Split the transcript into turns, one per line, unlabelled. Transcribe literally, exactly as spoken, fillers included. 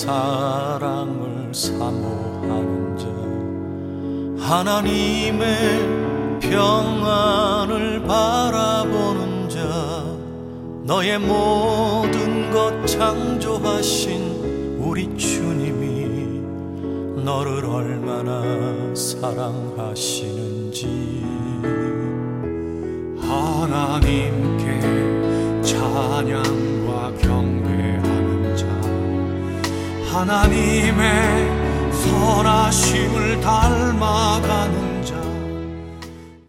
사랑을 사모하는 자, 하나님의 평안을 바라보는 자, 너의 모든 것 창조하신 우리 주님이 너를 얼마나 사랑하시는지.
하나님께 찬양과 경배하는 자, 하나님의 선하심을 닮아가는